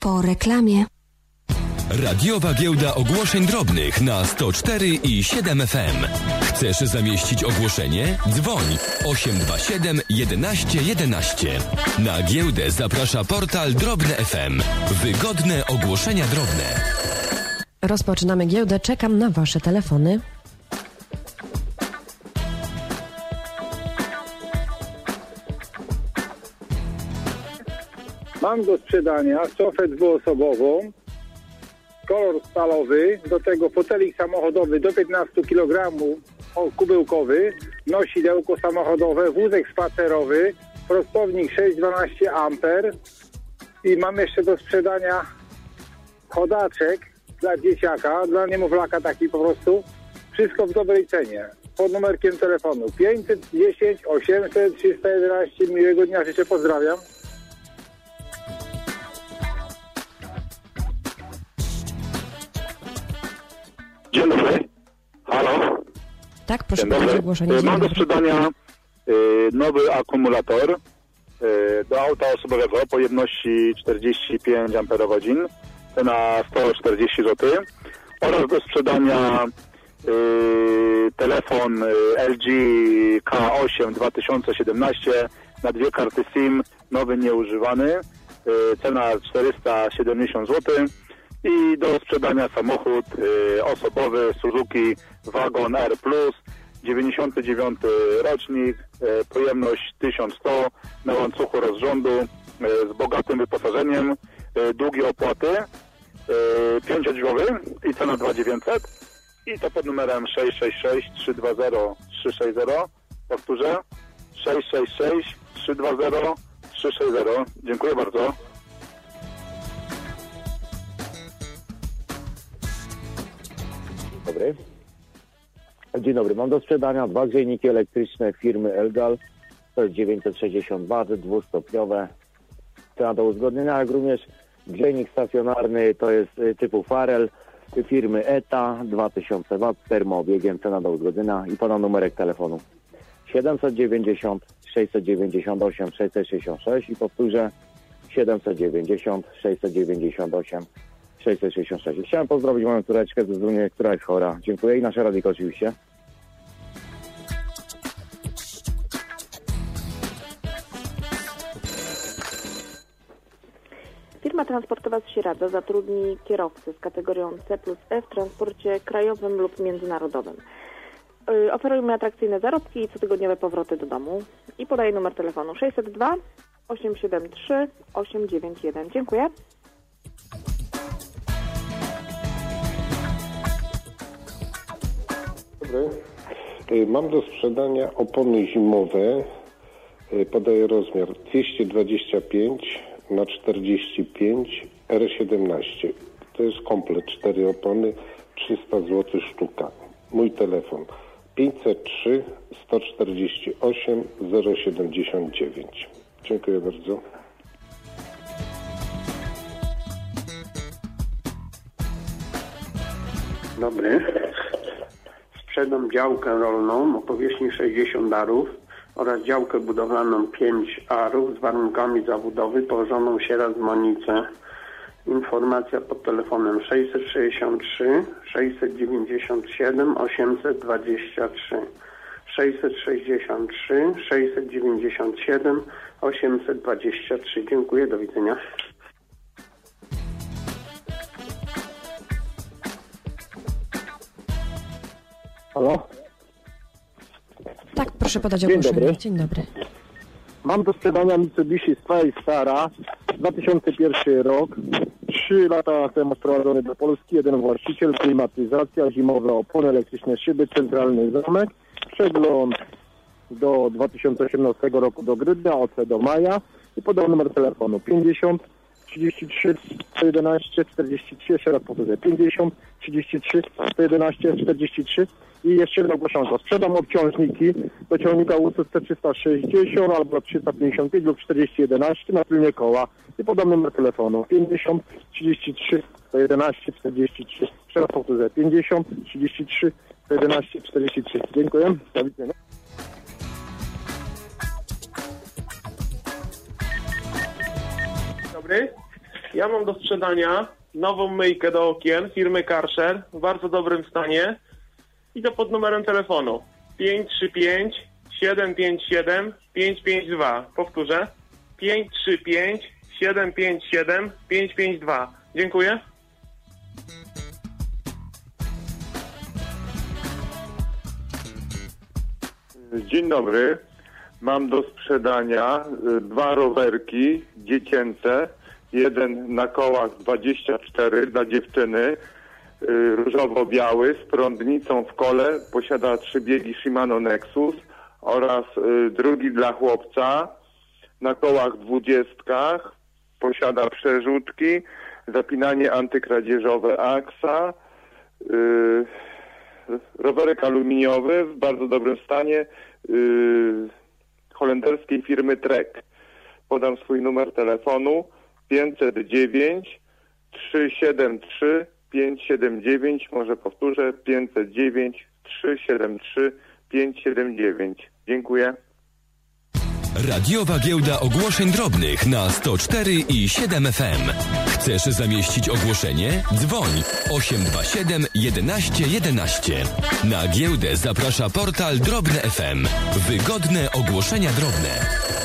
po reklamie. Radiowa Giełda Ogłoszeń Drobnych na 104,7 FM. Chcesz zamieścić ogłoszenie? Dzwoń 827 11 11. Na giełdę zaprasza portal Drobne FM. Wygodne ogłoszenia drobne. Rozpoczynamy giełdę. Czekam na Wasze telefony. Mam do sprzedania sofę dwuosobową, kolor stalowy, do tego fotelik samochodowy do 15 kg, kubełkowy, nosidełko samochodowe, wózek spacerowy, prostownik 612 A i mam jeszcze do sprzedania chodaczek dla dzieciaka, dla niemowlaka taki po prostu, wszystko w dobrej cenie. Pod numerkiem telefonu 510 800 311. Miłego dnia życzę, pozdrawiam. Dzień dobry. Halo? Tak, proszę podać ogłoszenie. Mam do sprzedania nowy akumulator do auta osobowego pojemności 45 Ah, cena 140 zł. Oraz do sprzedania telefon LG K8 2017 na 2 karty SIM, nowy, nieużywany, cena 470 zł. I do sprzedania samochód osobowy Suzuki Wagon R+, 99 rocznik, pojemność 1100, na łańcuchu rozrządu, z bogatym wyposażeniem, długie opłaty, 5-dźwigowy i cena 2900 i to pod numerem 666 320 360. Powtórzę, 666 320 360. Dziękuję bardzo. Dobry. Dzień dobry. Mam do sprzedania 2 grzejniki elektryczne firmy Elgal. To jest 960 W, dwustopniowe. Cena do uzgodnienia, jak również grzejnik stacjonarny, to jest typu Farel firmy ETA, 2000 W, termoobiegiem, cena do uzgodnienia i podam numerek telefonu 790 698 666 i powtórzę 790 698 666. Chciałem pozdrowić moją córeczkę ze Zdunie, która jest chora. Dziękuję i nasze radyjko oczywiście. Firma transportowa z Sieradza zatrudni kierowcę z kategorią C+E w transporcie krajowym lub międzynarodowym. Oferujemy atrakcyjne zarobki i cotygodniowe powroty do domu. I podaję numer telefonu 602 873 891. Dziękuję. Dobry. Mam do sprzedania opony zimowe. Podaję rozmiar 225 na 45 R17. To jest komplet, 4 opony, 300 zł sztuka. Mój telefon 503 148 079. Dziękuję bardzo. Dobry. Sprzedam działkę rolną o powierzchni 60 arów oraz działkę budowlaną 5 arów z warunkami zabudowy położoną Sieradz Monice. Informacja pod telefonem 663 697 823 663 697 823. Dziękuję, do widzenia. Halo? Tak, proszę podać ogłoszenie. Dzień dobry. Mam do sprzedania Mitsubishi Stara, 2001 rok, 3 lata temu sprowadzony do Polski, jeden właściciel, klimatyzacja, zimowe opony, elektryczne szyby, centralny zamek, przegląd do 2018 roku do grudnia, OC do maja i podał numer telefonu 50 33 111 43, jeszcze raz powtórzę, 50 33 111 43 i jeszcze jedno ogłoszonko. Sprzedam obciążniki do ciągnika UCC 360 albo 355 lub 4011 na tylnie koła i podam numer telefonu 50 33 111 43. Jeszcze raz powtórzę, 50 33 111 43. Dziękuję. Do widzenia. Dobry. Ja mam do sprzedania nową myjkę do okien firmy Karcher w bardzo dobrym stanie i to pod numerem telefonu 535 757 552. Powtórzę 535 757 552. Dziękuję. Dzień dobry. Mam do sprzedania 2 rowerki dziecięce. Jeden na kołach 24 dla dziewczyny, różowo-biały, z prądnicą w kole, posiada 3 biegi Shimano Nexus oraz drugi dla chłopca na kołach 20, posiada przerzutki, zapinanie antykradzieżowe AXA, rowerek aluminiowy w bardzo dobrym stanie holenderskiej firmy Trek. Podam swój numer telefonu 509 373 579, może powtórzę 509 373 579. Dziękuję. Radiowa Giełda Ogłoszeń Drobnych na 104 i 7 FM. Chcesz zamieścić ogłoszenie? Dzwoń 827 11 11. Na giełdę zaprasza portal Drobne FM. Wygodne ogłoszenia drobne.